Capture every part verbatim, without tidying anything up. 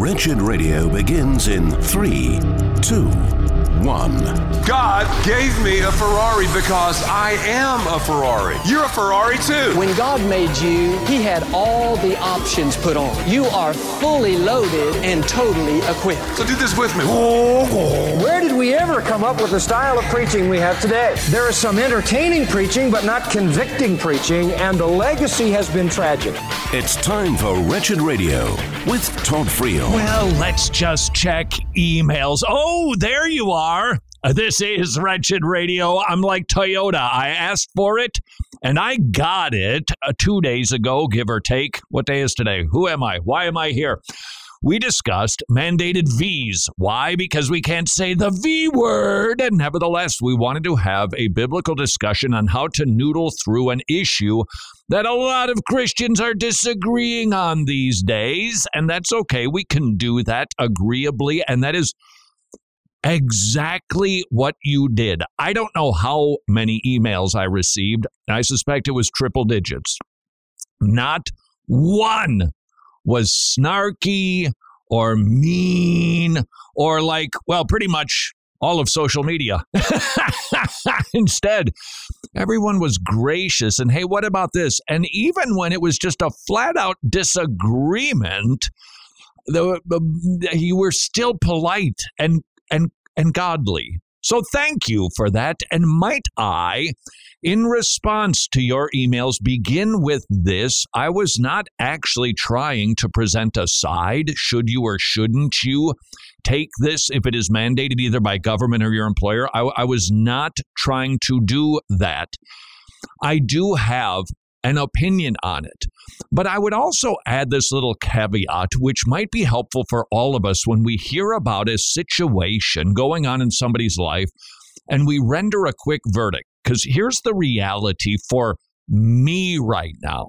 Wretched Radio begins in three, two, one. God gave me a Ferrari because I am a Ferrari. You're a Ferrari too. When God made you, He had all the options put on. You are fully loaded and totally equipped. So do this with me. Where did we ever come up with the style of preaching we have today? There is some entertaining preaching, but not convicting preaching, and the legacy has been tragic. It's time for Wretched Radio with Todd Friel. Well, let's just check emails. Oh, there you are. This is Wretched Radio. I'm like Toyota. I asked for it, and I got it uh, two days ago, give or take. What day is today? Who am I? Why am I here? We discussed mandated V's. Why? Because we can't say the V word. And nevertheless, we wanted to have a biblical discussion on how to noodle through an issue that a lot of Christians are disagreeing on these days. And that's okay. We can do that agreeably. And that is exactly what you did. I don't know how many emails I received. I suspect it was triple digits. Not one was snarky or mean or like, well, pretty much all of social media. Instead, everyone was gracious and, hey, what about this? And even when it was just a flat out disagreement, the, the, you were still polite and and and godly. So thank you for that. And might I, in response to your emails, begin with this. I was not actually trying to present a side. Should you or shouldn't you take this if it is mandated either by government or your employer? I, I was not trying to do that. I do have an opinion on it. But I would also add this little caveat, which might be helpful for all of us when we hear about a situation going on in somebody's life and we render a quick verdict. Because here's the reality for me right now.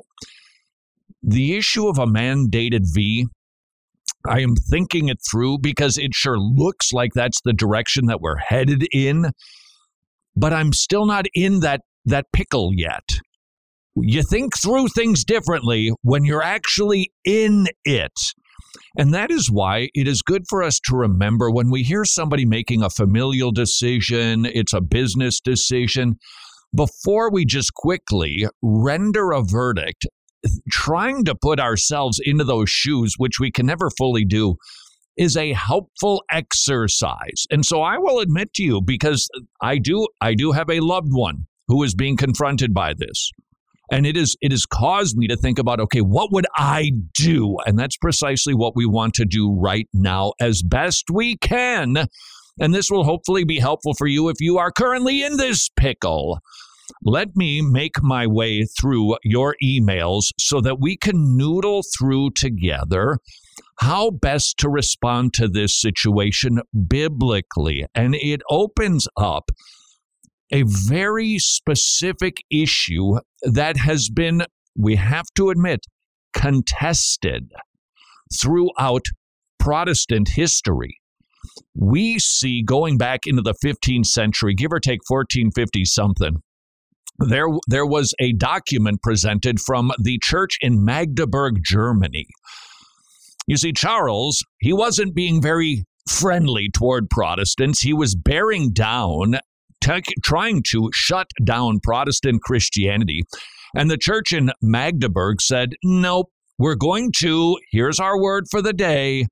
The issue of a mandated V, I am thinking it through because it sure looks like that's the direction that we're headed in. But I'm still not in that, that pickle yet. You think through things differently when you're actually in it. And that is why it is good for us to remember when we hear somebody making a familial decision, it's a business decision, before we just quickly render a verdict, trying to put ourselves into those shoes, which we can never fully do, is a helpful exercise. And so I will admit to you, because I do, I do have a loved one who is being confronted by this. And it is it has caused me to think about, okay, what would I do? And that's precisely what we want to do right now as best we can. And this will hopefully be helpful for you if you are currently in this pickle. Let me make my way through your emails so that we can noodle through together how best to respond to this situation biblically. And it opens up a very specific issue that has been, we have to admit, contested throughout Protestant history. We see going back into the fifteenth century, give or take fourteen fifty something, there, there was a document presented from the church in Magdeburg, Germany. You see, Charles, he wasn't being very friendly toward Protestants. He was bearing down T- trying to shut down Protestant Christianity. And the church in Magdeburg said, nope, we're going to, here's our word for the day,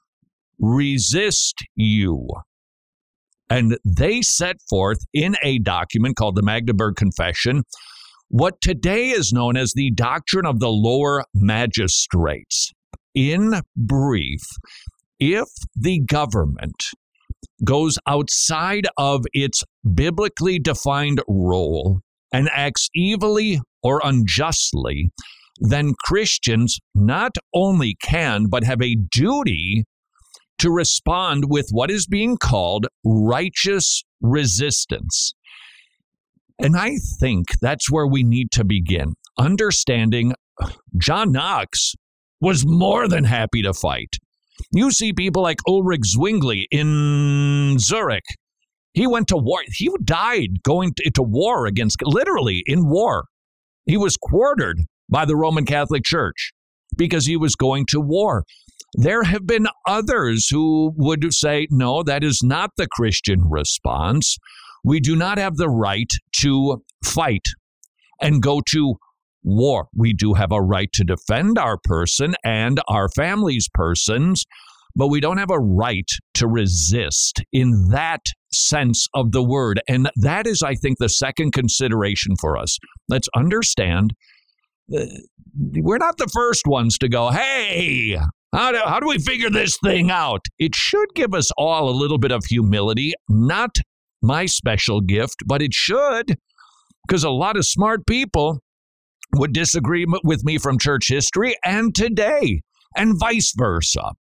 resist you. And they set forth in a document called the Magdeburg Confession what today is known as the doctrine of the lower magistrates. In brief, if the government goes outside of its biblically defined role and acts evilly or unjustly, then Christians not only can, but have a duty to respond with what is being called righteous resistance. And I think that's where we need to begin. Understanding John Knox was more than happy to fight. You see people like Ulrich Zwingli in Zurich. He went to war. He died going to, to war against, literally in war. He was quartered by the Roman Catholic Church because he was going to war. There have been others who would say, no, that is not the Christian response. We do not have the right to fight and go to war. We do have a right to defend our person and our family's persons, but we don't have a right to resist in that sense of the word. And that is, I think, the second consideration for us. Let's understand uh, we're not the first ones to go, hey, how do, how do we figure this thing out? It should give us all a little bit of humility, not my special gift, but it should, because a lot of smart people would disagree with me from church history and today, and vice versa.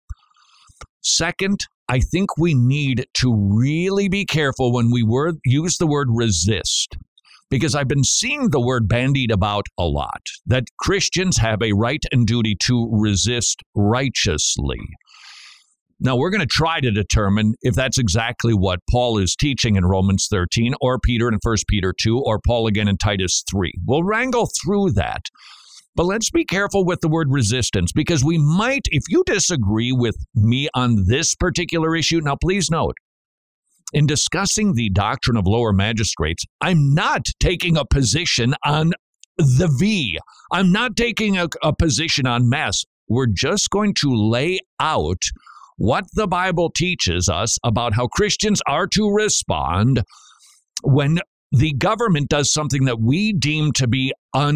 Second, I think we need to really be careful when we word, use the word resist, because I've been seeing the word bandied about a lot, that Christians have a right and duty to resist righteously. Now, we're going to try to determine if that's exactly what Paul is teaching in Romans thirteen, or Peter in First Peter two, or Paul again in Titus three. We'll wrangle through that. But let's be careful with the word resistance, because we might, if you disagree with me on this particular issue, now please note, in discussing the doctrine of lower magistrates, I'm not taking a position on the V. I'm not taking a, a position on mass. We're just going to lay out what the Bible teaches us about how Christians are to respond when the government does something that we deem to be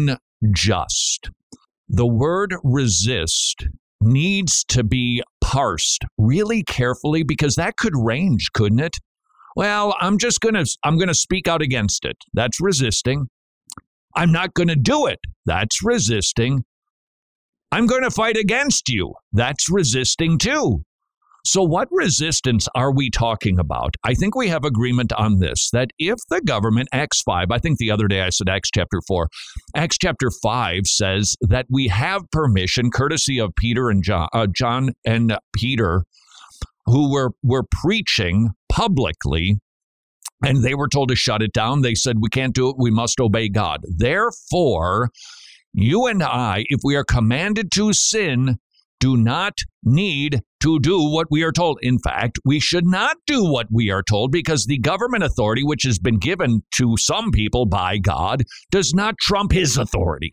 unjust. The word resist needs to be parsed really carefully, because that could range, couldn't it? Well, I'm just going to I'm going to speak out against it. That's resisting. I'm not going to do it. That's resisting. I'm going to fight against you. That's resisting too. So what resistance are we talking about? I think we have agreement on this, that if the government, Acts five, I think the other day I said Acts chapter four, Acts chapter five says that we have permission, courtesy of Peter and John, uh, John and Peter, who were, were preaching publicly, and they were told to shut it down. They said, we can't do it. We must obey God. Therefore, you and I, if we are commanded to sin, do not need to do what we are told. In fact, we should not do what we are told, because the government authority, which has been given to some people by God, does not trump his authority.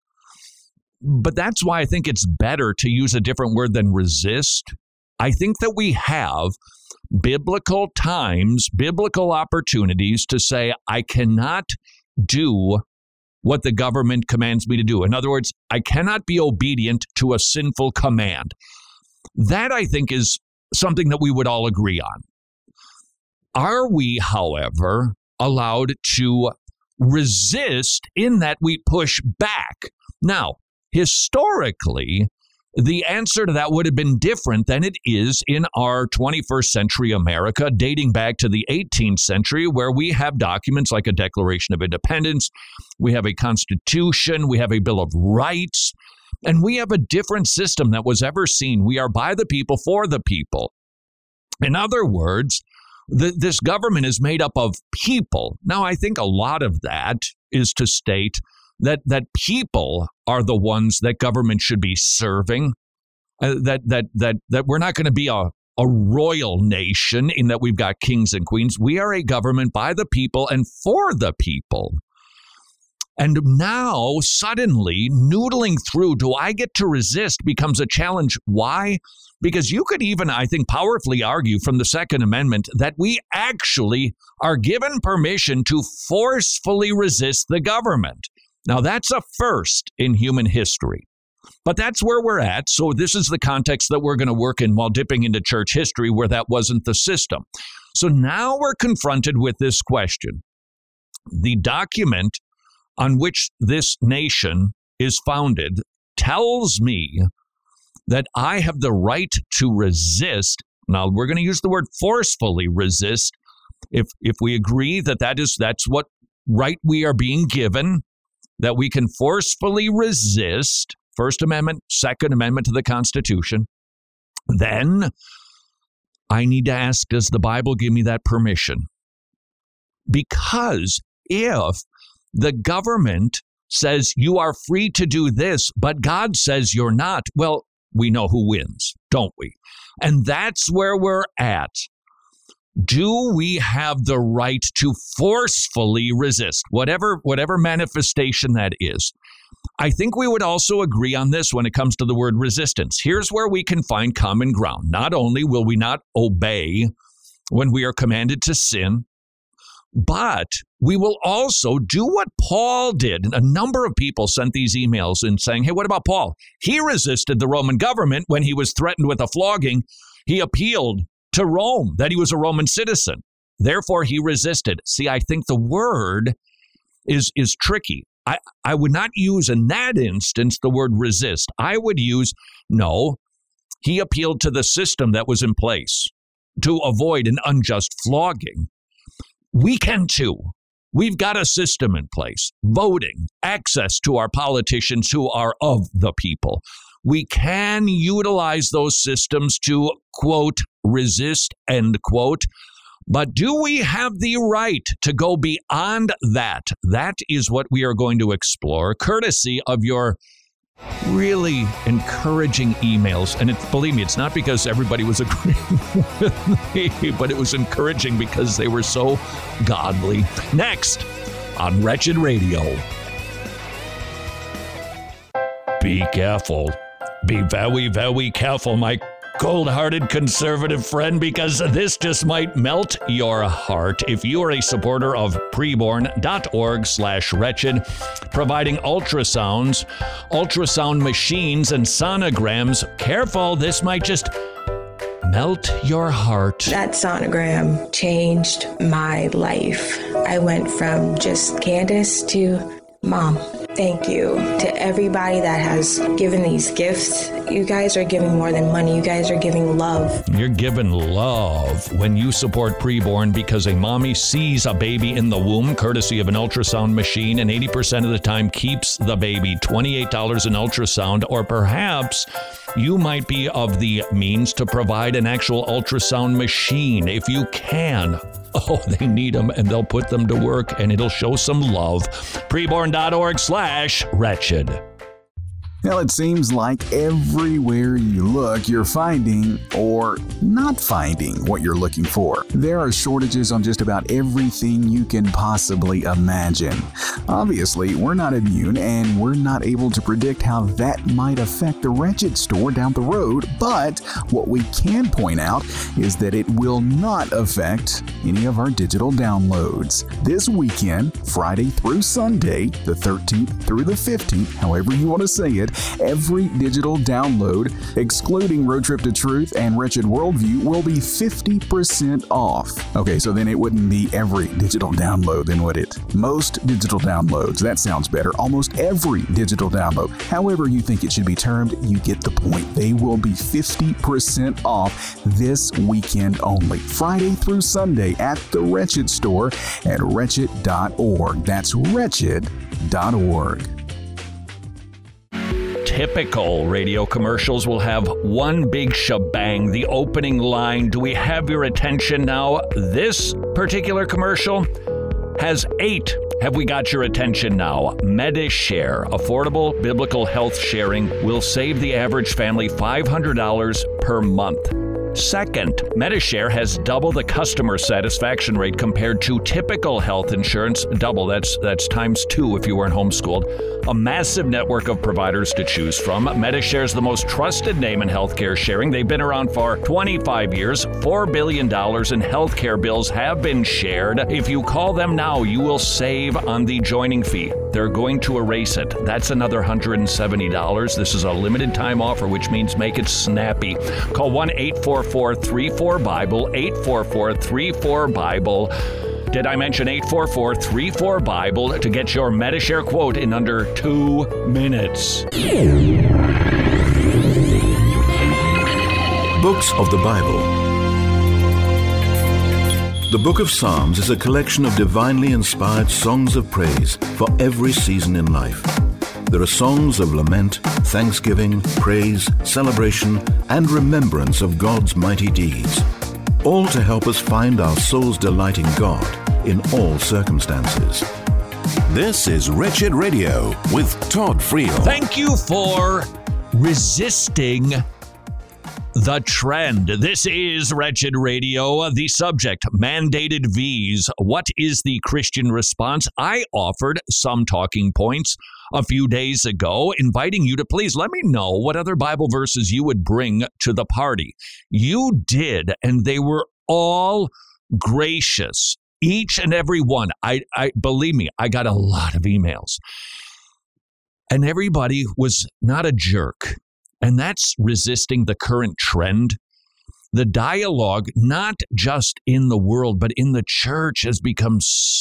But that's why I think it's better to use a different word than resist. I think that we have biblical times, biblical opportunities to say, I cannot do what the government commands me to do. In other words, I cannot be obedient to a sinful command. That, I think, is something that we would all agree on. Are we, however, allowed to resist in that we push back? Now, historically, the answer to that would have been different than it is in our twenty-first century America, dating back to the eighteenth century, where we have documents like a Declaration of Independence, we have a Constitution, we have a Bill of Rights, and we have a different system that was ever seen. We are by the people, for the people. In other words, the, this government is made up of people. Now, I think a lot of that is to state that that people are the ones that government should be serving, uh, that that that that we're not going to be a, a royal nation in that we've got kings and queens. We are a government by the people and for the people. And now, suddenly, noodling through, do I get to resist, becomes a challenge. Why? Because you could even, I think, powerfully argue from the Second Amendment that we actually are given permission to forcefully resist the government. Now, that's a first in human history, but that's where we're at. So this is the context that we're going to work in while dipping into church history, where that wasn't the system. So now we're confronted with this question. The document on which this nation is founded tells me that I have the right to resist. Now, we're going to use the word forcefully resist. If if we agree that that is that's what right we are being given, that we can forcefully resist First Amendment, Second Amendment to the Constitution, then I need to ask, does the Bible give me that permission? Because if the government says you are free to do this, but God says you're not, well, we know who wins, don't we? And that's where we're at. Do we have the right to forcefully resist, whatever whatever manifestation that is? I think we would also agree on this when it comes to the word resistance. Here's where we can find common ground. Not only will we not obey when we are commanded to sin, but we will also do what Paul did. A number of people sent these emails in saying, hey, what about Paul? He resisted the Roman government when he was threatened with a flogging. He appealed to Rome that he was a Roman citizen. Therefore, he resisted. See, I think the word is, is tricky. I, I would not use in that instance the word resist. I would use, no, he appealed to the system that was in place to avoid an unjust flogging. We can too. We've got a system in place, voting, access to our politicians who are of the people. We can utilize those systems to, quote, resist, end quote. But do we have the right to go beyond that? That is what we are going to explore, courtesy of your really encouraging emails. And it's, believe me, it's not because everybody was agreeing with me, but it was encouraging because they were so godly. Next on Wretched Radio. Be careful. Be very, very careful, my cold-hearted conservative friend, because this just might melt your heart. If you are a supporter of preborn.org slash wretched, providing ultrasounds, ultrasound machines, and sonograms, careful, this might just melt your heart. That sonogram changed my life. I went from just Candace to Mom. Thank you to everybody that has given these gifts. You guys are giving more than money. You guys are giving love. You're giving love when you support Preborn, because a mommy sees a baby in the womb, courtesy of an ultrasound machine, and eighty percent of the time keeps the baby. twenty-eight dollars an ultrasound, or perhaps you might be of the means to provide an actual ultrasound machine. If you can, oh, they need them, and they'll put them to work, and it'll show some love. Preborn.org slash wretched. Well, it seems like everywhere you look, you're finding or not finding what you're looking for. There are shortages on just about everything you can possibly imagine. Obviously, we're not immune, and we're not able to predict how that might affect the Wretched store down the road, but what we can point out is that it will not affect any of our digital downloads. This weekend, Friday through Sunday, the thirteenth through the fifteenth, however you want to say it, every digital download, excluding Road Trip to Truth and Wretched Worldview, will be fifty percent off. Okay, so then it wouldn't be every digital download, then would it? Most digital downloads. That sounds better. Almost every digital download. However you think it should be termed, you get the point. They will be fifty percent off this weekend only. Friday through Sunday at the Wretched store at wretched dot org. That's wretched dot org. Typical radio commercials will have one big shebang, the opening line. Do we have your attention now? This particular commercial has eight. Have we got your attention now? Medishare, affordable biblical health sharing, will save the average family five hundred dollars per month. Second, Medishare has double the customer satisfaction rate compared to typical health insurance. Double, that's that's times two if you weren't homeschooled. A massive network of providers to choose from. Medishare is the most trusted name in healthcare sharing. They've been around for twenty-five years. four billion dollars in healthcare bills have been shared. If you call them now, you will save on the joining fee. They're going to erase it. That's another one hundred seventy dollars. This is a limited time offer, which means make it snappy. Call one eight four four three four Bible, eight four four three four Bible. Did I mention eight four four three four Bible to get your Medishare quote in under two minutes? Books of the Bible. The Book of Psalms is a collection of divinely inspired songs of praise for every season in life. There are songs of lament, thanksgiving, praise, celebration, and remembrance of God's mighty deeds, all to help us find our soul's delight in God in all circumstances. This is Wretched Radio with Todd Friel. Thank you for resisting the trend. This is Wretched Radio. The subject, mandated V's. What is the Christian response? I offered some talking points a few days ago, inviting you to please let me know what other Bible verses you would bring to the party. You did, and they were all gracious. Each and every one. I, I believe me, I got a lot of emails. And everybody was not a jerk. And that's resisting the current trend. The dialogue, not just in the world, but in the church, has become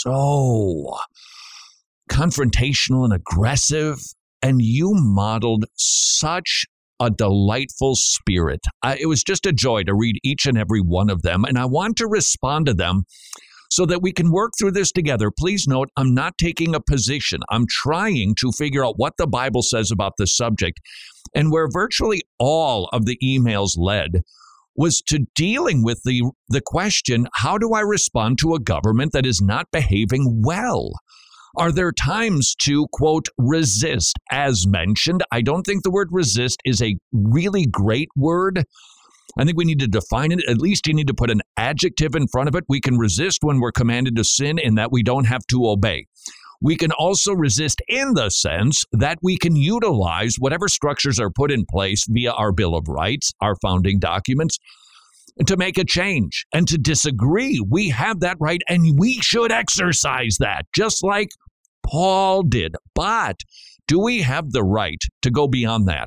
so confrontational and aggressive. And you modeled such a delightful spirit. I, it was just a joy to read each and every one of them. And I want to respond to them so that we can work through this together. Please note, I'm not taking a position. I'm trying to figure out what the Bible says about this subject. And where virtually all of the emails led was to dealing with the, the question, how do I respond to a government that is not behaving well? Are there times to, quote, resist? As mentioned, I don't think the word resist is a really great word. I think we need to define it. At least you need to put an adjective in front of it. We can resist when we're commanded to sin in that we don't have to obey. We can also resist in the sense that we can utilize whatever structures are put in place via our Bill of Rights, our founding documents, to make a change and to disagree. We have that right, and we should exercise that, just like Paul did. But do we have the right to go beyond that,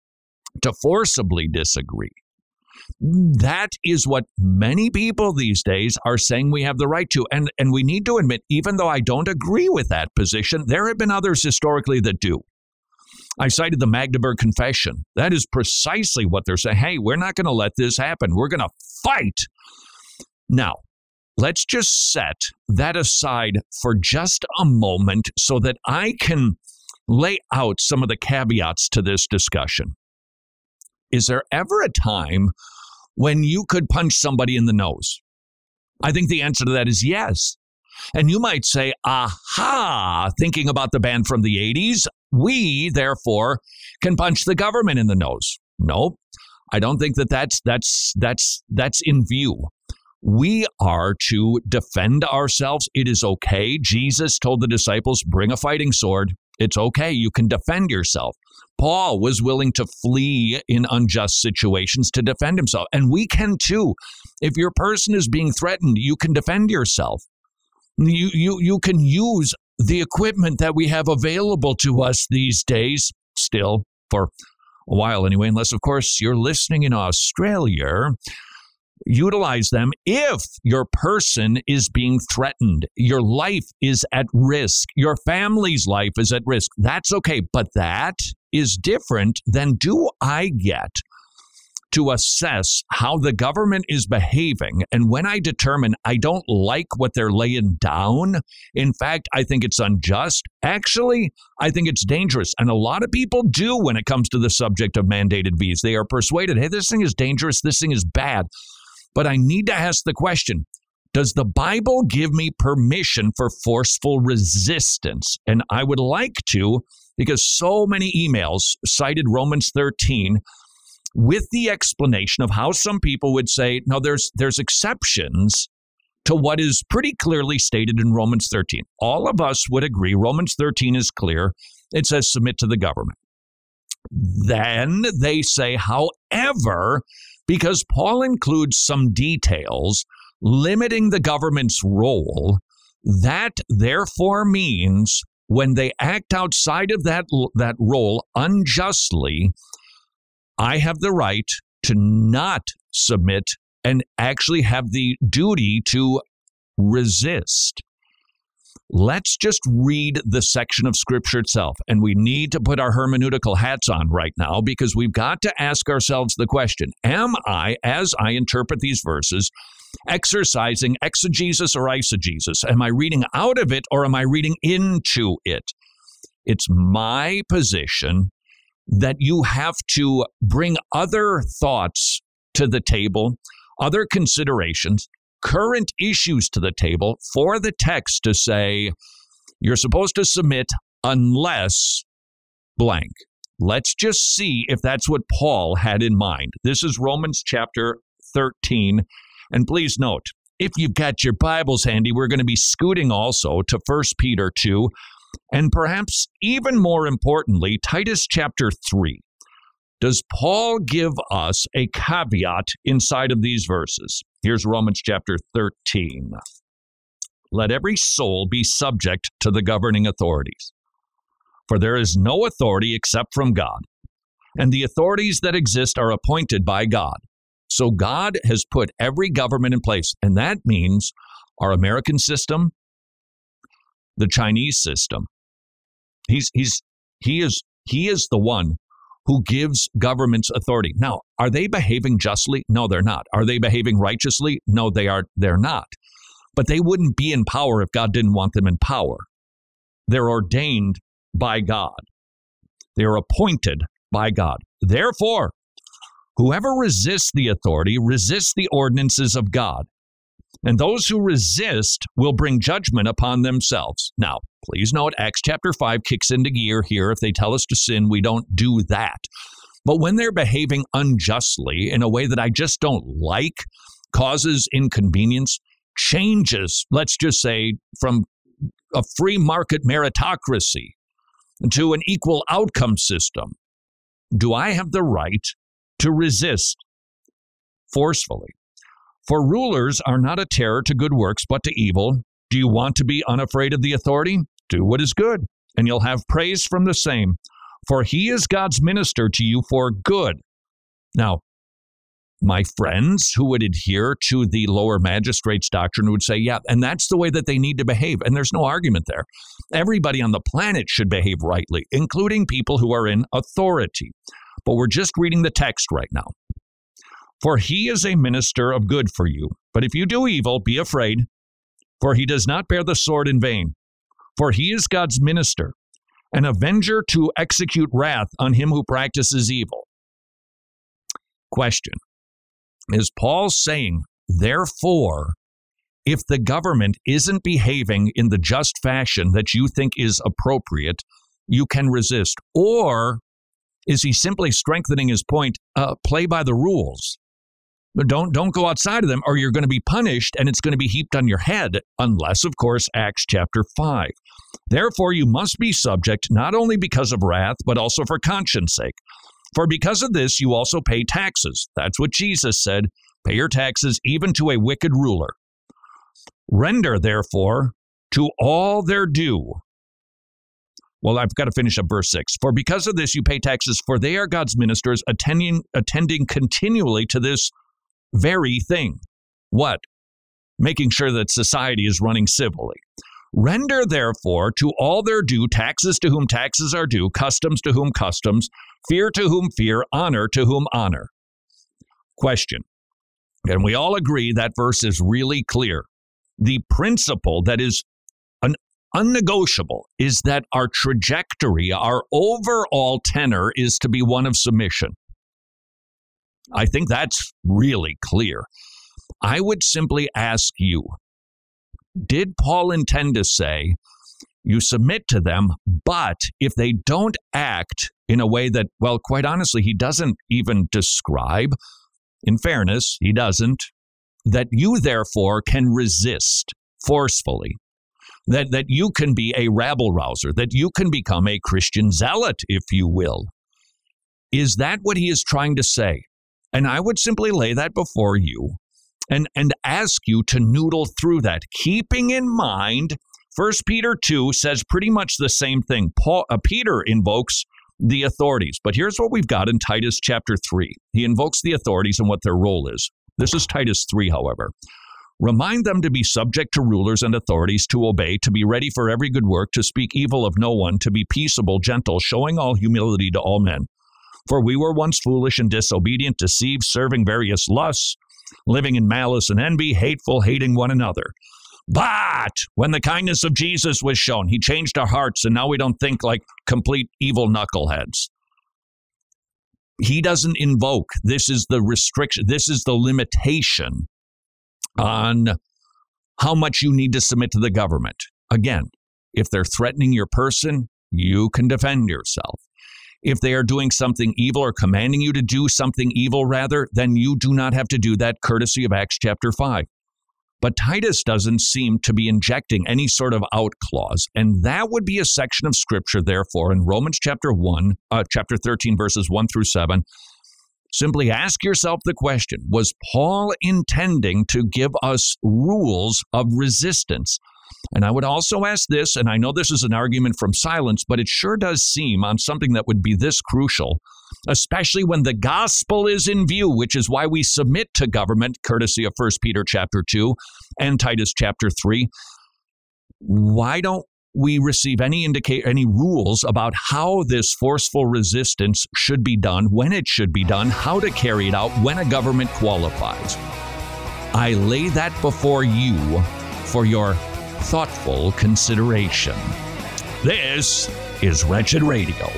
to forcibly disagree? That is what many people these days are saying we have the right to. And, and we need to admit, even though I don't agree with that position, there have been others historically that do. I cited the Magdeburg Confession. That is precisely what they're saying. Hey, we're not going to let this happen. We're going to fight. Now, let's just set that aside for just a moment so that I can lay out some of the caveats to this discussion. Is there ever a time when you could punch somebody in the nose? I think the answer to that is yes. And you might say, aha, thinking about the band from the eighties, we, therefore, can punch the government in the nose. Nope. I don't think that that's, that's, that's, that's in view. We are to defend ourselves. It is okay. Jesus told the disciples, bring a fighting sword. It's okay. You can defend yourself. Paul was willing to flee in unjust situations to defend himself. And we can too. If your person is being threatened, you can defend yourself. You, you, you can use the equipment that we have available to us these days, still, for a while anyway, unless, of course, you're listening in Australia. Utilize them if your person is being threatened. Your life is at risk. Your family's life is at risk. That's okay. But that is different than do I get to assess how the government is behaving. And when I determine I don't like what they're laying down, in fact, I think it's unjust. Actually, I think it's dangerous. And a lot of people do when it comes to the subject of mandated V's. They are persuaded, hey, this thing is dangerous. This thing is bad. But I need to ask the question, does the Bible give me permission for forceful resistance? And I would like to, because so many emails cited Romans thirteen with the explanation of how some people would say, no, there's there's exceptions to what is pretty clearly stated in Romans thirteen. All of us would agree Romans thirteen is clear. It says submit to the government. Then they say, however, because Paul includes some details limiting the government's role, that therefore means when they act outside of that, that role unjustly, I have the right to not submit and actually have the duty to resist. Let's just read the section of Scripture itself. And we need to put our hermeneutical hats on right now because we've got to ask ourselves the question, am I, as I interpret these verses, exercising exegesis or eisegesis? Am I reading out of it or am I reading into it? It's my position that you have to bring other thoughts to the table, other considerations, current issues to the table for the text to say, you're supposed to submit unless blank. Let's just see if that's what Paul had in mind. This is Romans chapter thirteen. And please note, if you've got your Bibles handy, we're going to be scooting also to First Peter two, and perhaps even more importantly, Titus chapter three. Does Paul give us a caveat inside of these verses? Here's Romans chapter thirteen. Let every soul be subject to the governing authorities. For there is no authority except from God, and the authorities that exist are appointed by God. So God has put every government in place, and that means our American system, the Chinese system. He's he's he is he is the one who gives governments authority. Now, are they behaving justly? No, they're not. Are they behaving righteously? No, they are they're not. But they wouldn't be in power if God didn't want them in power. They're ordained by God. They are appointed by God. Therefore, whoever resists the authority resists the ordinances of God. And those who resist will bring judgment upon themselves. Now, please note, Acts chapter five kicks into gear here. If they tell us to sin, we don't do that. But when they're behaving unjustly in a way that I just don't like, causes inconvenience, changes, let's just say, from a free market meritocracy to an equal outcome system, do I have the right to resist forcefully? For rulers are not a terror to good works, but to evil. Do you want to be unafraid of the authority? Do what is good, and you'll have praise from the same. For he is God's minister to you for good. Now, my friends who would adhere to the lower magistrates doctrine would say, yeah, and that's the way that they need to behave. And there's no argument there. Everybody on the planet should behave rightly, including people who are in authority. But we're just reading the text right now. For he is a minister of good for you. But if you do evil, be afraid, for he does not bear the sword in vain. For he is God's minister, an avenger to execute wrath on him who practices evil. Question. Is Paul saying, therefore, if the government isn't behaving in the just fashion that you think is appropriate, you can resist? Or is he simply strengthening his point, uh, play by the rules? Don't, don't go outside of them, or you're going to be punished, and it's going to be heaped on your head, unless, of course, Acts chapter five. Therefore, you must be subject, not only because of wrath, but also for conscience sake. For because of this, you also pay taxes. That's what Jesus said. Pay your taxes even to a wicked ruler. Render, therefore, to all their due. Well, I've got to finish up verse six. For because of this, you pay taxes, for they are God's ministers, attending, attending continually to this very thing. What? Making sure that society is running civilly. Render, therefore, to all their due, taxes to whom taxes are due, customs to whom customs, fear to whom fear, honor to whom honor. Question. And we all agree that verse is really clear. The principle that is an unnegotiable is that our trajectory, our overall tenor is to be one of submission. I think that's really clear. I would simply ask you, did Paul intend to say, you submit to them, but if they don't act in a way that, well, quite honestly, he doesn't even describe, in fairness, he doesn't, that you therefore can resist forcefully, that, that you can be a rabble-rouser, that you can become a Christian zealot, if you will. Is that what he is trying to say? And I would simply lay that before you and, and ask you to noodle through that, keeping in mind, First Peter two says pretty much the same thing. Paul, uh, Peter invokes the authorities, but here's what we've got in Titus chapter three. He invokes the authorities and what their role is. This is Titus three, however. Remind them to be subject to rulers and authorities, to obey, to be ready for every good work, to speak evil of no one, to be peaceable, gentle, showing all humility to all men. For we were once foolish and disobedient, deceived, serving various lusts, living in malice and envy, hateful, hating one another. But when the kindness of Jesus was shown, he changed our hearts, and now we don't think like complete evil knuckleheads. He doesn't invoke. This is the restriction. This is the limitation on how much you need to submit to the government. Again, if they're threatening your person, you can defend yourself. if they are doing something evil or commanding you to do something evil, rather, then you do not have to do that, courtesy of Acts chapter five. But Titus doesn't seem to be injecting any sort of out clause, and that would be a section of Scripture, therefore, in Romans chapter one, uh, chapter thirteen, verses one through seven. Simply ask yourself the question, was Paul intending to give us rules of resistance? And I would also ask this, and I know this is an argument from silence, but it sure does seem on something that would be this crucial, especially when the gospel is in view, which is why we submit to government, courtesy of First Peter chapter two and Titus chapter three. Why don't we receive any indicate any rules about how this forceful resistance should be done, when it should be done, how to carry it out, when a government qualifies? I lay that before you for your thoughtful consideration. This is Wretched Radio.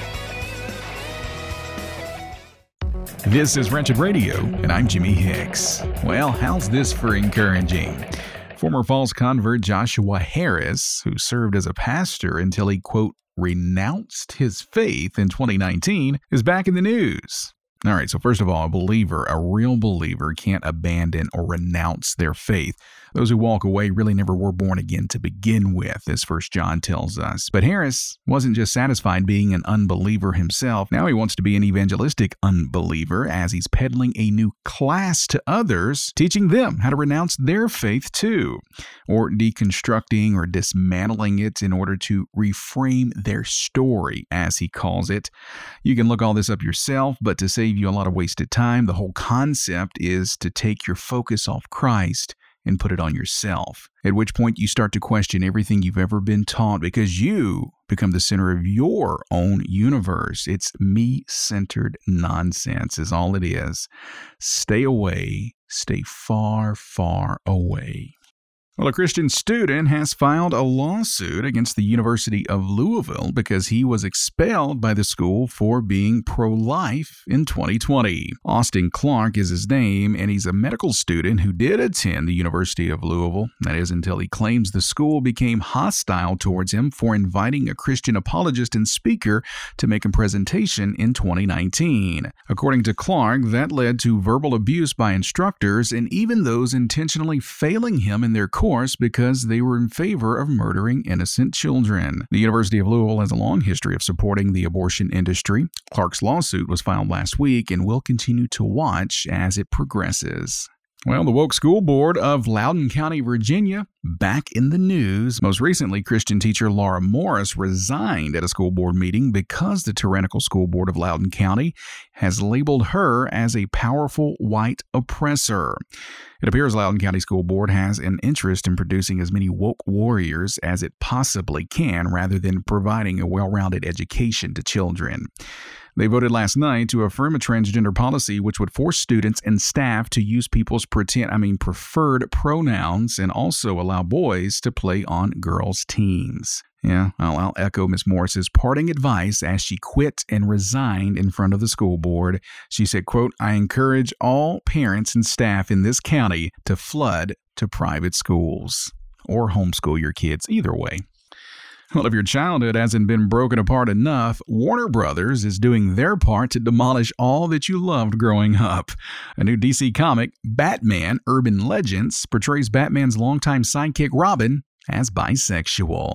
This is Wretched Radio, and I'm Jimmy Hicks. Well, how's this for encouraging? Former false convert Joshua Harris, who served as a pastor until he, quote, renounced his faith in twenty nineteen, is back in the news. All right, so first of all, a believer, a real believer, can't abandon or renounce their faith. Those who walk away really never were born again to begin with, as First John tells us. But Harris wasn't just satisfied being an unbeliever himself. Now he wants to be an evangelistic unbeliever, as he's peddling a new class to others, teaching them how to renounce their faith too, or deconstructing or dismantling it in order to reframe their story, as he calls it. You can look all this up yourself, but to save you a lot of wasted time, the whole concept is to take your focus off Christ and put it on yourself, at which point you start to question everything you've ever been taught because you become the center of your own universe. It's me-centered nonsense is all it is. Stay away. Stay far, far away. Well, a Christian student has filed a lawsuit against the University of Louisville because he was expelled by the school for being pro-life in twenty twenty. Austin Clark is his name, and he's a medical student who did attend the University of Louisville. That is, until he claims the school became hostile towards him for inviting a Christian apologist and speaker to make a presentation in twenty nineteen. According to Clark, that led to verbal abuse by instructors and even those intentionally failing him in their course because they were in favor of murdering innocent children. The University of Louisville has a long history of supporting the abortion industry. Clark's lawsuit was filed last week and will continue to watch as it progresses. Well, the woke school board of Loudoun County, Virginia, back in the news. Most recently, Christian teacher Laura Morris resigned at a school board meeting because the tyrannical school board of Loudoun County has labeled her as a powerful white oppressor. It appears Loudoun County School Board has an interest in producing as many woke warriors as it possibly can rather than providing a well-rounded education to children. They voted last night to affirm a transgender policy which would force students and staff to use people's pretend, I mean preferred pronouns and also allow boys to play on girls' teams. Yeah, I'll, I'll echo Miz Morris's parting advice as she quit and resigned in front of the school board. She said, quote, I encourage all parents and staff in this county to flood to private schools or homeschool your kids, either way. Well, if your childhood hasn't been broken apart enough, Warner Brothers is doing their part to demolish all that you loved growing up. A new D C comic, Batman Urban Legends, portrays Batman's longtime sidekick Robin as bisexual.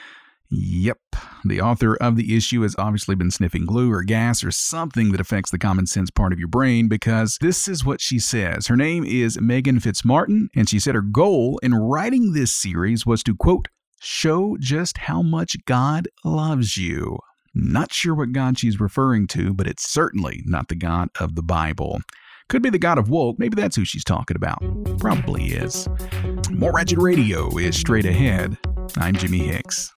Yep, the author of the issue has obviously been sniffing glue or gas or something that affects the common sense part of your brain, because this is what she says. Her name is Megan Fitzmartin, and she said her goal in writing this series was to, quote, show just how much God loves you. Not sure what God she's referring to, but it's certainly not the God of the Bible. Could be the God of woke. Maybe that's who she's talking about. Probably is. More Wretched Radio is straight ahead. I'm Jimmy Hicks.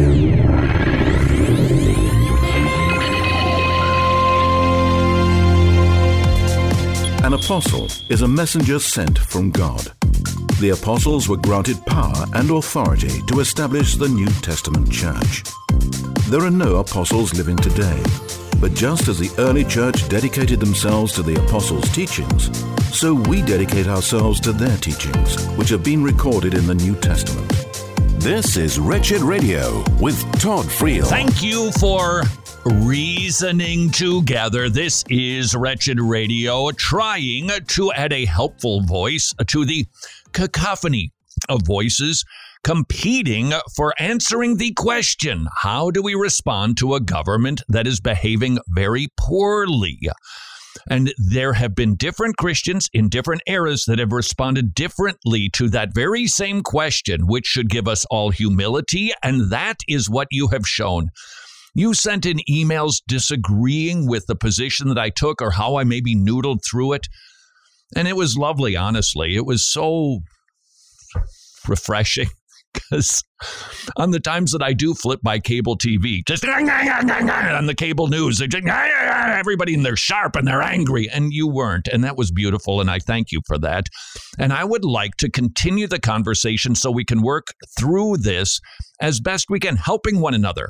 An apostle is a messenger sent from God. The apostles were granted power and authority to establish the New Testament church. There are no apostles living today, but just as the early church dedicated themselves to the apostles' teachings, so we dedicate ourselves to their teachings, which have been recorded in the New Testament. This is Wretched Radio with Todd Friel. Thank you for reasoning together. This is Wretched Radio, trying to add a helpful voice to the cacophony of voices competing for answering the question, how do we respond to a government that is behaving very poorly? And there have been different Christians in different eras that have responded differently to that very same question, which should give us all humility, and that is what you have shown. You sent in emails disagreeing with the position that I took or how I maybe noodled through it, and it was lovely, honestly. It was so refreshing. Because on the times that I do flip by cable T V, just on the cable news, they just, everybody and they're sharp and they're angry, and you weren't. And that was beautiful, and I thank you for that. And I would like to continue the conversation so we can work through this as best we can, helping one another.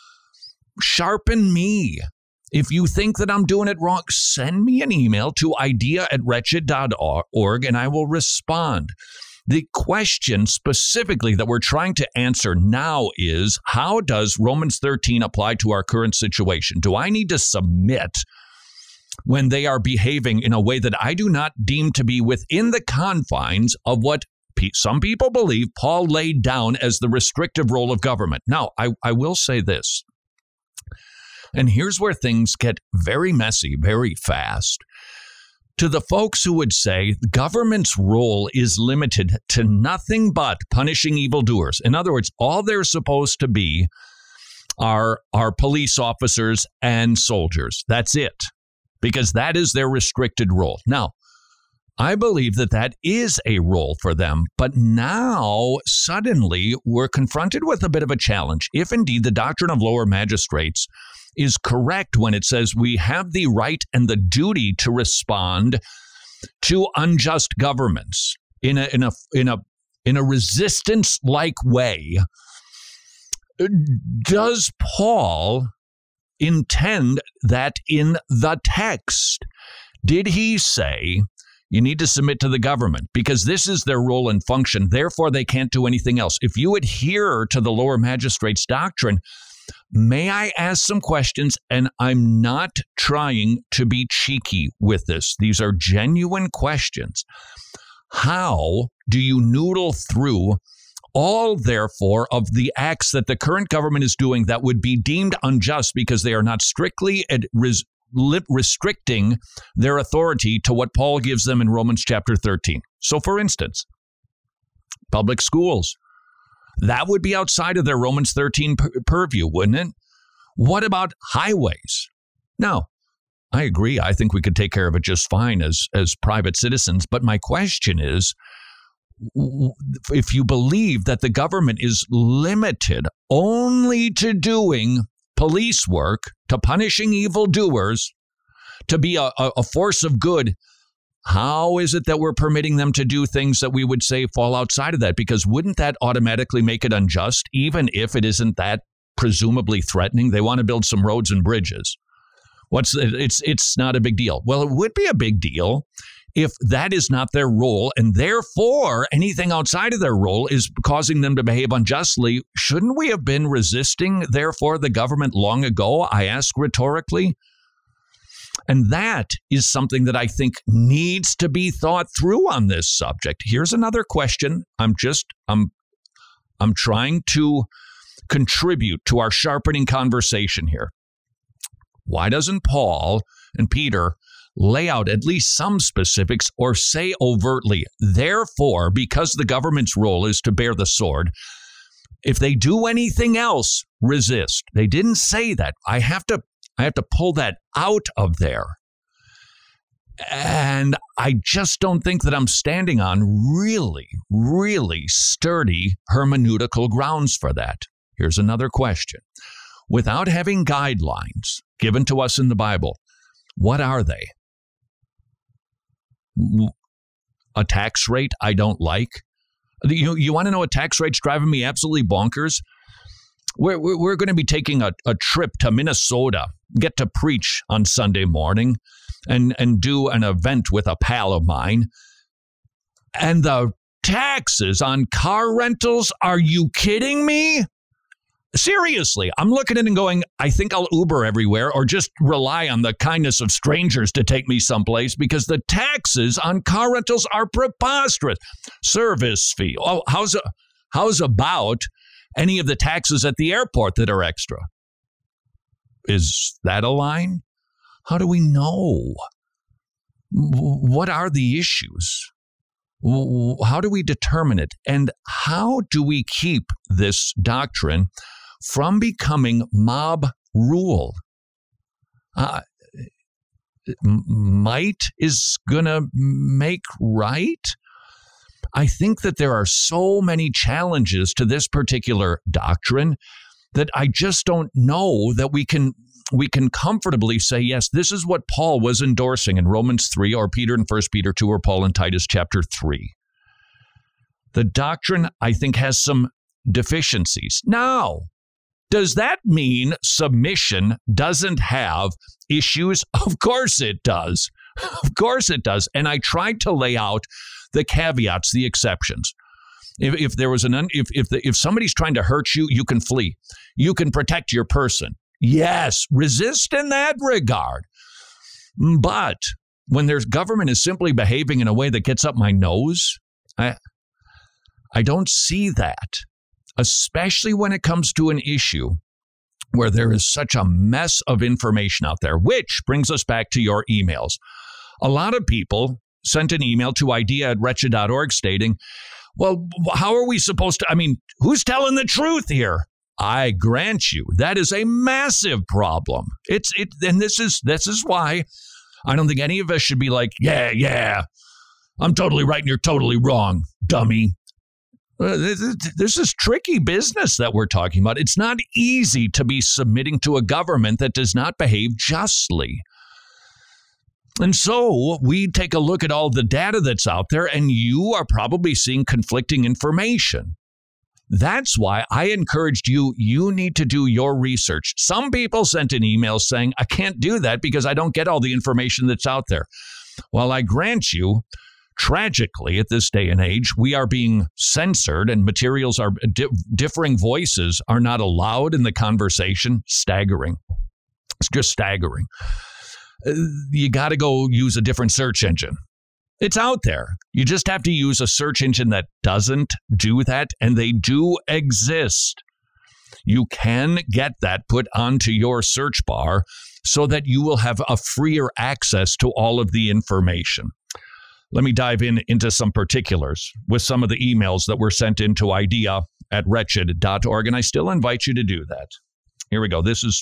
Sharpen me. If you think that I'm doing it wrong, send me an email to idea at wretched dot org and I will respond. The question specifically that we're trying to answer now is, how does Romans thirteen apply to our current situation? Do I need to submit when they are behaving in a way that I do not deem to be within the confines of what pe- some people believe Paul laid down as the restrictive role of government? Now, I, I will say this, and here's where things get very messy very fast. To the folks who would say the government's role is limited to nothing but punishing evildoers. In other words, all they're supposed to be are, are police officers and soldiers. That's it, because that is their restricted role. Now, I believe that that is a role for them, but now suddenly we're confronted with a bit of a challenge. If indeed the doctrine of lower magistrates is correct when it says we have the right and the duty to respond to unjust governments in a in a in a in a resistance-like way, does Paul intend that in the text? Did he say you need to submit to the government because this is their role and function, therefore they can't do anything else? If you adhere to the lower magistrates doctrine, may I ask some questions? And I'm not trying to be cheeky with this. These are genuine questions. How do you noodle through all, therefore, of the acts that the current government is doing that would be deemed unjust because they are not strictly ad- res- restricting their authority to what Paul gives them in Romans chapter thirteen? So, for instance, public schools. That would be outside of their Romans thirteen pur- purview, wouldn't it? What about highways? Now, I agree. I think we could take care of it just fine as, as private citizens. But my question is, if you believe that the government is limited only to doing police work, to punishing evildoers, to be a, a force of good, how is it that we're permitting them to do things that we would say fall outside of that? Because wouldn't that automatically make it unjust, even if it isn't that presumably threatening? They want to build some roads and bridges. What's it's it's not a big deal. Well, it would be a big deal if that is not their role, and therefore anything outside of their role is causing them to behave unjustly. Shouldn't we have been resisting, therefore, the government long ago? I ask rhetorically. And that is something that I think needs to be thought through on this subject. Here's another question. I'm just, I'm, I'm trying to contribute to our sharpening conversation here. Why doesn't Paul and Peter lay out at least some specifics or say overtly, therefore, because the government's role is to bear the sword, if they do anything else, resist? They didn't say that. I have to I have to pull that out of there. And I just don't think that I'm standing on really, really sturdy hermeneutical grounds for that. Here's another question. Without having guidelines given to us in the Bible, what are they? A tax rate I don't like? You, you want to know a tax rate's driving me absolutely bonkers? We're, we're, we're going to be taking a, a trip to Minnesota, get to preach on Sunday morning and, and do an event with a pal of mine. And the taxes on car rentals, are you kidding me? Seriously, I'm looking at it and going, I think I'll Uber everywhere or just rely on the kindness of strangers to take me someplace because the taxes on car rentals are preposterous. Service fee. Oh, how's, how's about any of the taxes at the airport that are extra? Is that a line? How do we know? What are the issues? How do we determine it? And how do we keep this doctrine from becoming mob rule? Uh, might is going to make right? I think that there are so many challenges to this particular doctrine that I just don't know that we can we can comfortably say, yes, this is what Paul was endorsing in Romans three or Peter in First Peter two or Paul in Titus chapter three. The doctrine, I think, has some deficiencies. Now, does that mean submission doesn't have issues? Of course it does. Of course it does. And I tried to lay out the caveats, the exceptions. If, if there was an un, if if the, if somebody's trying to hurt you, you can flee. You can protect your person. Yes, resist in that regard. But when there's government is simply behaving in a way that gets up my nose, I I don't see that, especially when it comes to an issue where there is such a mess of information out there, which brings us back to your emails. A lot of people sent an email to idea at wretched dot org stating, well, how are we supposed to, I mean, who's telling the truth here? I grant you, that is a massive problem. It's it, and this is this is why I don't think any of us should be like, yeah, yeah, I'm totally right and you're totally wrong, dummy. Uh, this, this is tricky business that we're talking about. It's not easy to be submitting to a government that does not behave justly. And so we take a look at all the data that's out there, and you are probably seeing conflicting information. That's why I encouraged you, you need to do your research. Some people sent an email saying, I can't do that because I don't get all the information that's out there. Well, I grant you, tragically, at this day and age, we are being censored and materials are di- differing voices are not allowed in the conversation. Staggering. It's just staggering. Uh, you got to go use a different search engine. It's out there. You just have to use a search engine that doesn't do that, and they do exist. You can get that put onto your search bar so that you will have a freer access to all of the information. Let me dive in into some particulars with some of the emails that were sent into idea at wretched dot org, and I still invite you to do that. Here we go. This is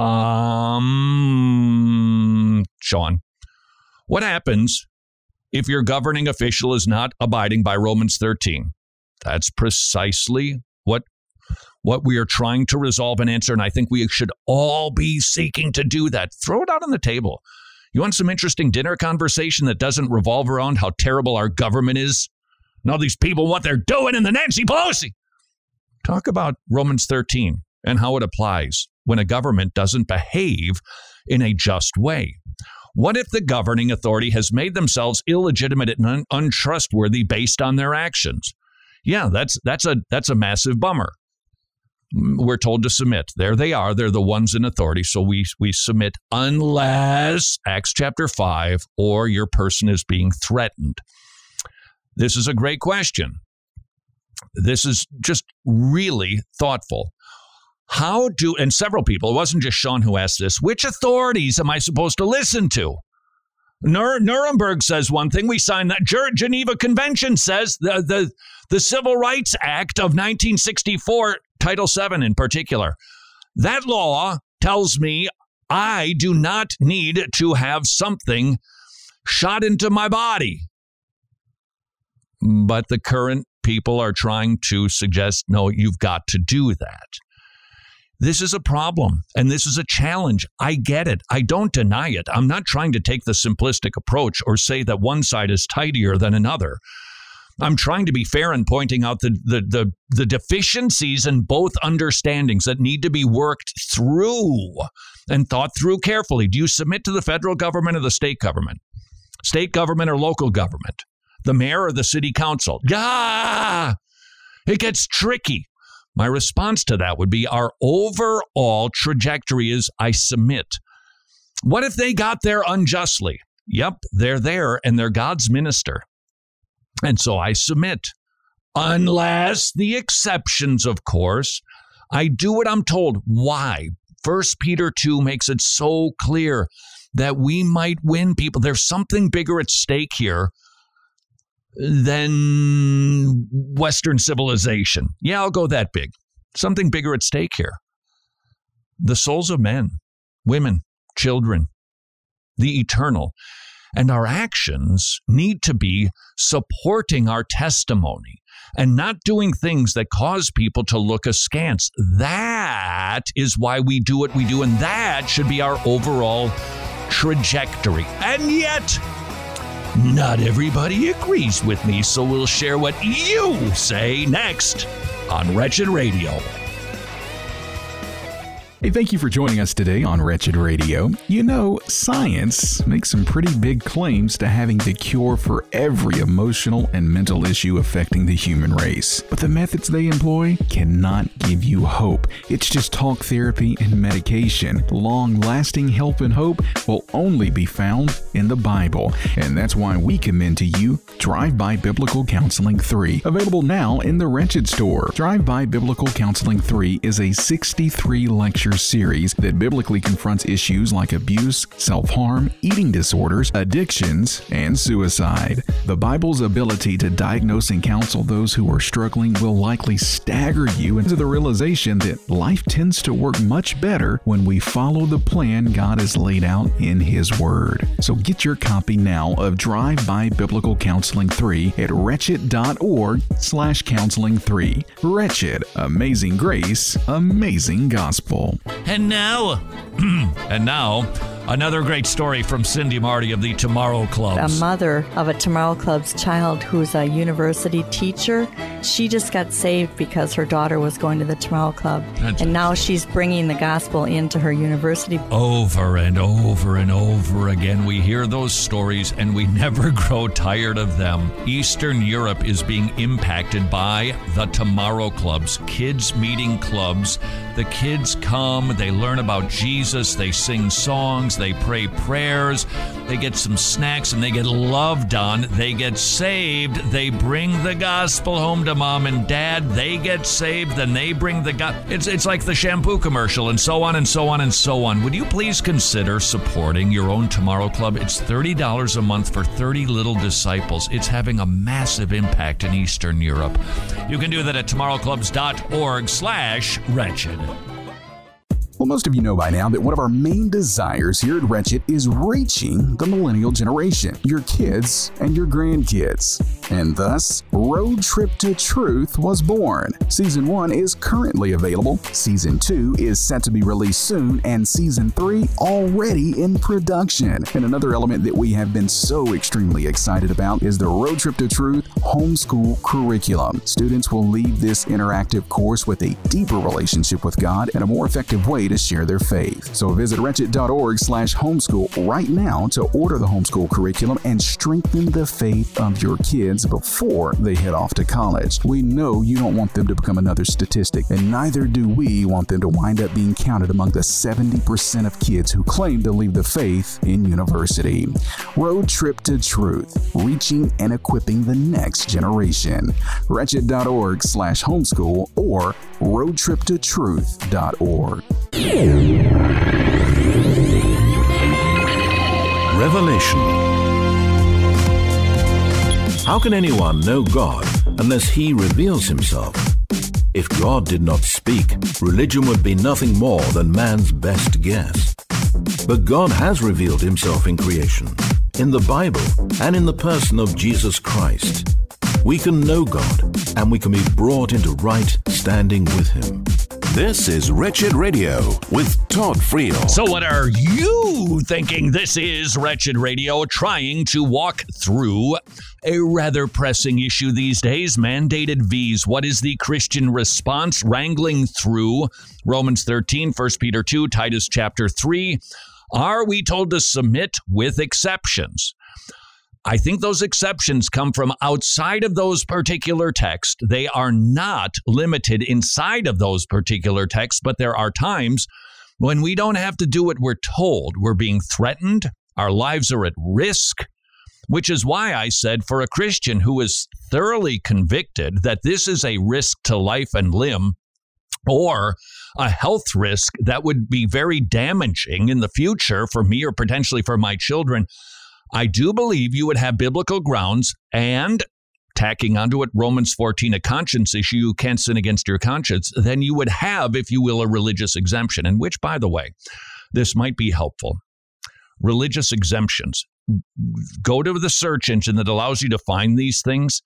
from Sean. What happens if your governing official is not abiding by Romans thirteen? That's precisely what, what we are trying to resolve and answer, and I think we should all be seeking to do that. Throw it out on the table. You want some interesting dinner conversation that doesn't revolve around how terrible our government is and all these people, what they're doing in the Nancy Pelosi? Talk about Romans thirteen and how it applies when a government doesn't behave in a just way. What if the governing authority has made themselves illegitimate and un- untrustworthy based on their actions? Yeah, that's that's a that's a massive bummer. We're told to submit. There they are. They're the ones in authority. So we we submit unless, Acts chapter five, or your person is being threatened. This is a great question. This is just really thoughtful. How do, and several people, it wasn't just Sean who asked this, which authorities am I supposed to listen to? Nur- Nuremberg says one thing. We signed that. Ger- Geneva Convention says the, the, the Civil Rights Act of nineteen sixty-four, Title seven in particular. That law tells me I do not need to have something shot into my body. But the current people are trying to suggest, no, you've got to do that. This is a problem, and this is a challenge. I get it. I don't deny it. I'm not trying to take the simplistic approach or say that one side is tidier than another. I'm trying to be fair in pointing out the, the, the, the deficiencies in both understandings that need to be worked through and thought through carefully. Do you submit to the federal government or the state government? State government or local government? The mayor or the city council? Yeah, it gets tricky. My response to that would be our overall trajectory is I submit. What if they got there unjustly? Yep, they're there and they're God's minister. And so I submit. Unless the exceptions, of course, I do what I'm told. Why? First Peter two makes it so clear that we might win people. There's something bigger at stake here than Western civilization. Yeah, I'll go that big. Something bigger at stake here. The souls of men, women, children, the eternal. And our actions need to be supporting our testimony and not doing things that cause people to look askance. That is why we do what we do, and that should be our overall trajectory. And yet, not everybody agrees with me, so we'll share what you say next on Wretched Radio. Hey, thank you for joining us today on Wretched Radio. You know, science makes some pretty big claims to having the cure for every emotional and mental issue affecting the human race. But the methods they employ cannot give you hope. It's just talk therapy and medication. Long-lasting help and hope will only be found in the Bible. And that's why we commend to you Drive-By Biblical Counseling three. Available now in the Wretched store. Drive-By Biblical Counseling three is a sixty-three lecture series that biblically confronts issues like abuse, self-harm, eating disorders, addictions, and suicide. The Bible's ability to diagnose and counsel those who are struggling will likely stagger you into the realization that life tends to work much better when we follow the plan God has laid out in His Word. So get your copy now of Drive-By Biblical Counseling three at wretched.org slash counseling three. Wretched, amazing grace, amazing gospel. And now, and now, another great story from Cindy Marty of the Tomorrow Clubs. A mother of a Tomorrow Clubs child who's a university teacher. She just got saved because her daughter was going to the Tomorrow Club. That's and now she's bringing the gospel into her university. Over and over and over again, we hear those stories and we never grow tired of them. Eastern Europe is being impacted by the Tomorrow Clubs, kids meeting clubs. The kids come, they learn about Jesus, they sing songs, they pray prayers, they get some snacks, and they get loved on. They get saved. They bring the gospel home to mom and dad. They get saved, then they bring the gospel. It's, it's like the shampoo commercial, and so on and so on and so on. Would you please consider supporting your own Tomorrow Club? It's thirty dollars a month for thirty little disciples. It's having a massive impact in Eastern Europe. You can do that at tomorrowclubs.org slash wretched. Well, most of you know by now that one of our main desires here at Wretched is reaching the millennial generation, your kids and your grandkids. And thus, Road Trip to Truth was born. Season one is currently available. Season two is set to be released soon, and Season three already in production. And another element that we have been so extremely excited about is the Road Trip to Truth homeschool curriculum. Students will leave this interactive course with a deeper relationship with God and a more effective way to share their faith. So visit wretched.org slash homeschool right now to order the homeschool curriculum and strengthen the faith of your kids before they head off to college. We know you don't want them to become another statistic, and neither do we want them to wind up being counted among the seventy percent of kids who claim to leave the faith in university. Road Trip to Truth, reaching and equipping the next generation. Wretched.org slash homeschool or road trip to truth dot org. Revelation. How can anyone know God unless He reveals Himself? If God did not speak, religion would be nothing more than man's best guess. But God has revealed Himself in creation, in the Bible, and in the person of Jesus Christ. We can know God, and we can be brought into right standing with Him. This is Wretched Radio with Todd Friel. So what are you thinking? This is Wretched Radio, trying to walk through a rather pressing issue these days, mandated V's. What is the Christian response? Wrangling through Romans thirteen, First Peter two, Titus chapter three. Are we told to submit with exceptions? I think those exceptions come from outside of those particular texts. They are not limited inside of those particular texts, but there are times when we don't have to do what we're told. We're being threatened. Our lives are at risk, which is why I said for a Christian who is thoroughly convicted that this is a risk to life and limb, or a health risk that would be very damaging in the future for me or potentially for my children, I do believe you would have biblical grounds, and tacking onto it Romans fourteen, a conscience issue, you can't sin against your conscience, then you would have, if you will, a religious exemption, and which, by the way, this might be helpful. Religious exemptions. Go to the search engine that allows you to find these things.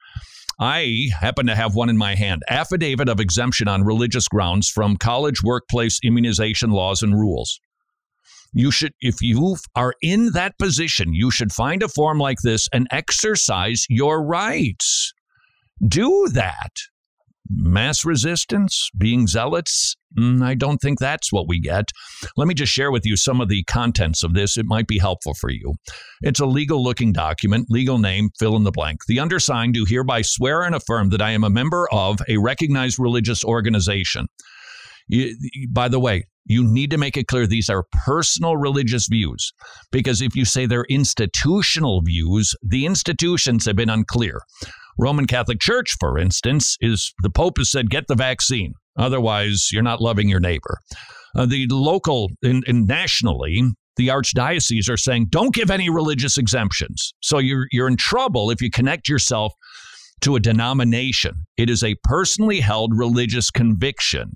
I happen to have one in my hand. Affidavit of exemption on religious grounds from college workplace immunization laws and rules. You should, if you are in that position, you should find a form like this and exercise your rights. Do that. Mass resistance, being zealots, I don't think that's what we get. Let me just share with you some of the contents of this. It might be helpful for you. It's a legal-looking document, legal name, fill in the blank. The undersigned do hereby swear and affirm that I am a member of a recognized religious organization. You, by the way, you need to make it clear these are personal religious views, because if you say they're institutional views, the institutions have been unclear. Roman Catholic Church, for instance, is the Pope has said, get the vaccine. Otherwise, you're not loving your neighbor. Uh, the local and, and nationally, the archdioceses are saying, don't give any religious exemptions. So you're you're in trouble if you connect yourself to a denomination. It is a personally held religious conviction.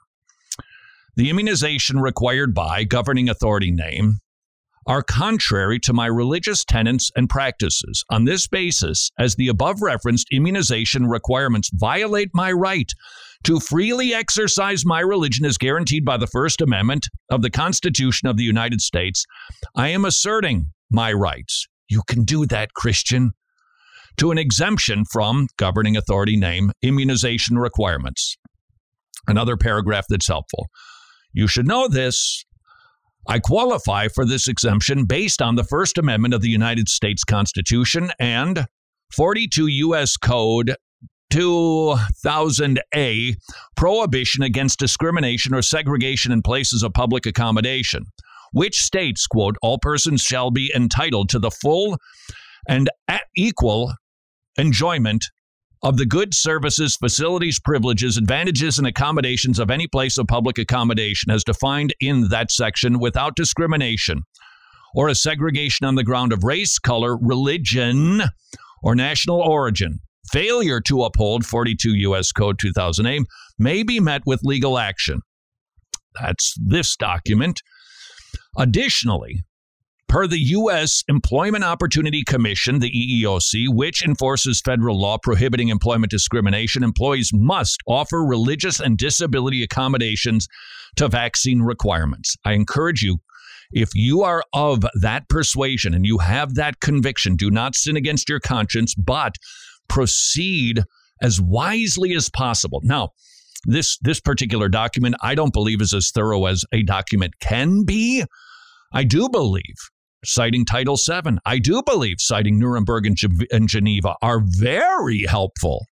The immunization required by governing authority name are contrary to my religious tenets and practices. On this basis, as the above referenced immunization requirements violate my right to freely exercise my religion as guaranteed by the First Amendment of the Constitution of the United States, I am asserting my rights. You can do that, Christian. To an exemption from governing authority name immunization requirements. Another paragraph that's helpful. You should know this. I qualify for this exemption based on the First Amendment of the United States Constitution and forty-two U S Code two thousand A, prohibition against discrimination or segregation in places of public accommodation, which states, quote, all persons shall be entitled to the full and equal enjoyment of the goods, services, facilities, privileges, advantages, and accommodations of any place of public accommodation as defined in that section without discrimination or a segregation on the ground of race, color, religion, or national origin. Failure to uphold forty-two U S Code two thousand A may be met with legal action. That's this document. Additionally, per the U S Employment Opportunity Commission, the E E O C, which enforces federal law prohibiting employment discrimination, employees must offer religious and disability accommodations to vaccine requirements. I encourage you, if you are of that persuasion and you have that conviction, do not sin against your conscience, but proceed as wisely as possible. Now, this, this particular document, I don't believe is as thorough as a document can be. I do believe citing Title seven, I do believe citing Nuremberg and, Ge- and Geneva are very helpful.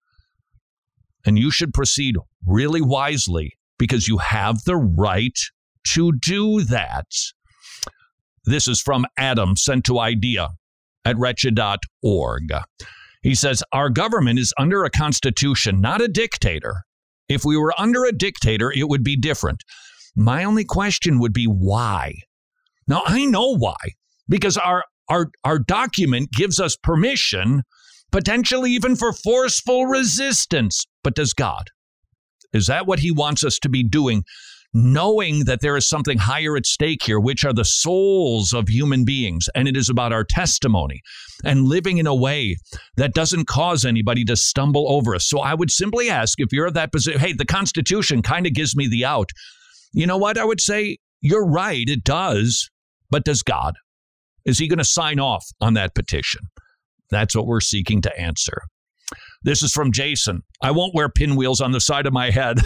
And you should proceed really wisely because you have the right to do that. This is from Adam, sent to idea at wretched dot org. He says, our government is under a constitution, not a dictator. If we were under a dictator, it would be different. My only question would be why? Now, I know why. Because our, our, our document gives us permission, potentially even for forceful resistance. But does God? Is that what he wants us to be doing? Knowing that there is something higher at stake here, which are the souls of human beings. And it is about our testimony and living in a way that doesn't cause anybody to stumble over us. So I would simply ask, if you're at that position, hey, the Constitution kind of gives me the out. You know what? I would say, you're right, it does. But does God? Is he going to sign off on that petition? That's what we're seeking to answer. This is from Jason. I won't wear pinwheels on the side of my head.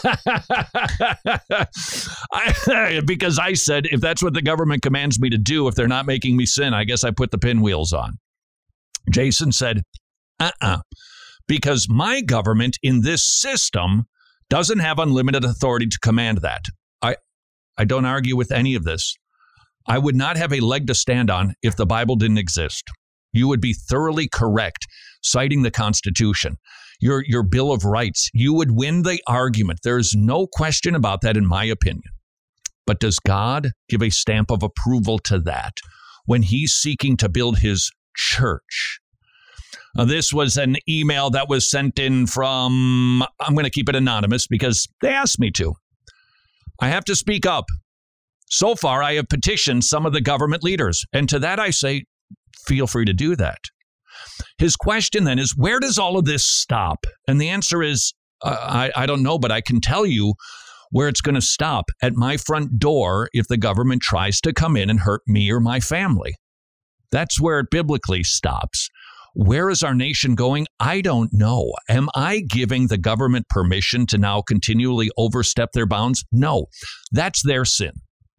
I, because I said, if that's what the government commands me to do, if they're not making me sin, I guess I put the pinwheels on. Jason said, uh-uh, because my government in this system doesn't have unlimited authority to command that. I, I don't argue with any of this. I would not have a leg to stand on if the Bible didn't exist. You would be thoroughly correct, citing the Constitution, your, your Bill of Rights. You would win the argument. There's no question about that, in my opinion. But does God give a stamp of approval to that when he's seeking to build his church? Now, this was an email that was sent in from, I'm going to keep it anonymous because they asked me to. I have to speak up. So far, I have petitioned some of the government leaders, and to that I say, feel free to do that. His question then is, where does all of this stop? And the answer is, uh, I, I don't know, but I can tell you where it's going to stop, at my front door if the government tries to come in and hurt me or my family. That's where it biblically stops. Where is our nation going? I don't know. Am I giving the government permission to now continually overstep their bounds? No, that's their sin.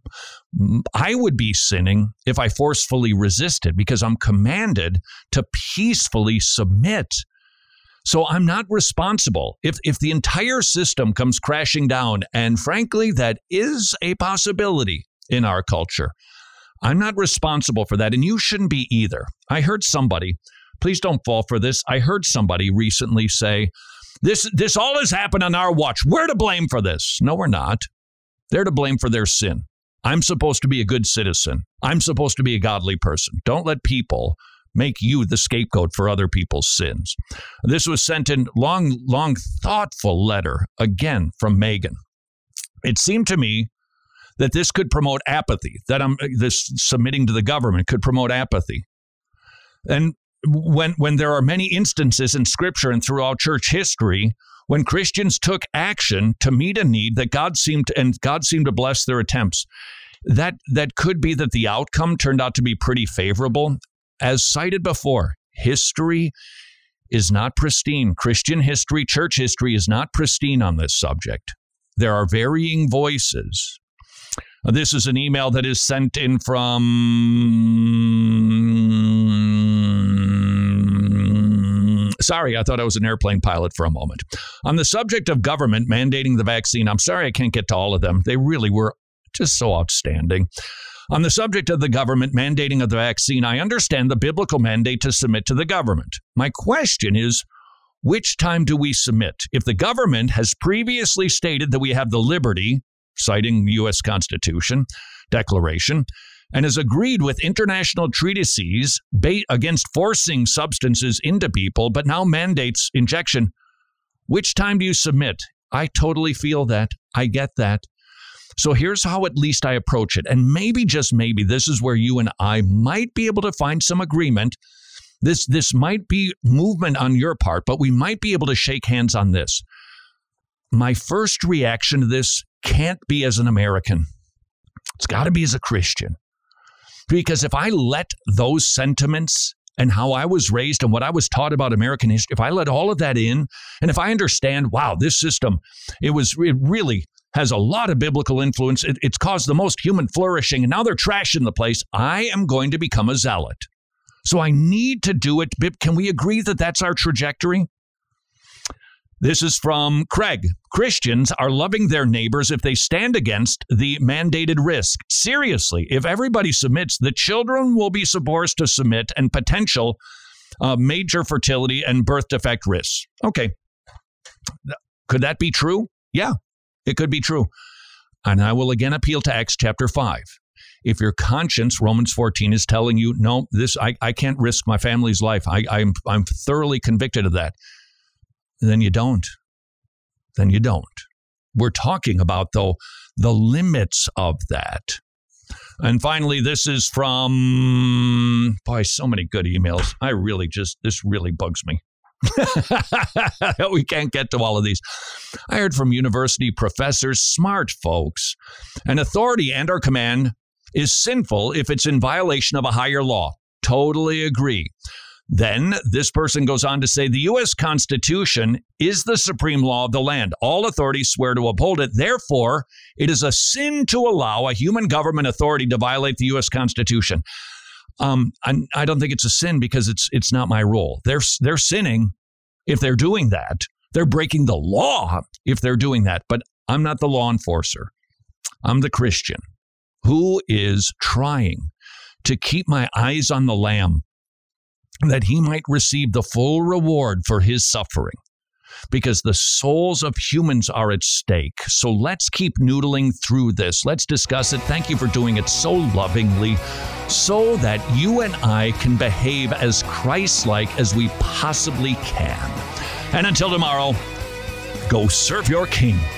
I would be sinning if I forcefully resisted, because I'm commanded to peacefully submit. So I'm not responsible. If if the entire system comes crashing down, and frankly, that is a possibility in our culture, I'm not responsible for that, and you shouldn't be either. I heard somebody, please don't fall for this, I heard somebody recently say, this, this all has happened on our watch. We're to blame for this. No, we're not. They're to blame for their sin. I'm supposed to be a good citizen. I'm supposed to be a godly person. Don't let people make you the scapegoat for other people's sins. This was sent in long, long, thoughtful letter, again, from Megan. It seemed to me that this could promote apathy, that I'm this submitting to the government could promote apathy. And when when there are many instances in Scripture and throughout church history when Christians took action to meet a need that God seemed to, and God seemed to bless their attempts, that that could be that the outcome turned out to be pretty favorable. As cited before, history is not pristine. Christian history, church history is not pristine on this subject. There are varying voices. This is an email that is sent in from... Sorry, I thought I was an airplane pilot for a moment. On the subject of government mandating the vaccine, I'm sorry I can't get to all of them. They really were just so outstanding. On the subject of the government mandating of the vaccine, I understand the biblical mandate to submit to the government. My question is, which time do we submit? If the government has previously stated that we have the liberty, citing the U S Constitution, Declaration, and has agreed with international treatises ba- against forcing substances into people, but now mandates injection, which time do you submit? I totally feel that. I get that. So here's how at least I approach it. And maybe, just maybe, this is where you and I might be able to find some agreement. This, this might be movement on your part, but we might be able to shake hands on this. My first reaction to this can't be as an American. It's got to be as a Christian. Because if I let those sentiments and how I was raised and what I was taught about American history, if I let all of that in, and if I understand, wow, this system, it was, it really has a lot of biblical influence. It, it's caused the most human flourishing, and now they're trashing the place. I am going to become a zealot. So I need to do it. Can we agree that that's our trajectory? This is from Craig. Christians are loving their neighbors if they stand against the mandated risk. Seriously, if everybody submits, the children will be forced to submit, and potential uh, major fertility and birth defect risks. Okay. Could that be true? Yeah, it could be true. And I will again appeal to Acts chapter five. If your conscience, Romans fourteen, is telling you, no, this I, I can't risk my family's life. I, I'm I'm thoroughly convicted of that. Then you don't. Then you don't. We're talking about, though, the limits of that. And finally, this is from, boy, so many good emails. I really just, this really bugs me. We can't get to all of these. I heard from university professors, smart folks, an authority and or command is sinful if it's in violation of a higher law. Totally agree. Then this person goes on to say the U S Constitution is the supreme law of the land. All authorities swear to uphold it. Therefore, it is a sin to allow a human government authority to violate the U S Constitution. Um, I, I don't think it's a sin because it's it's not my role. They're they're sinning if they're doing that. They're breaking the law if they're doing that. But I'm not the law enforcer. I'm the Christian who is trying to keep my eyes on the Lamb, that he might receive the full reward for his suffering, because the souls of humans are at stake. So let's keep noodling through this. Let's discuss it. Thank you for doing it so lovingly, so that you and I can behave as Christ-like as we possibly can. And until tomorrow, go serve your King.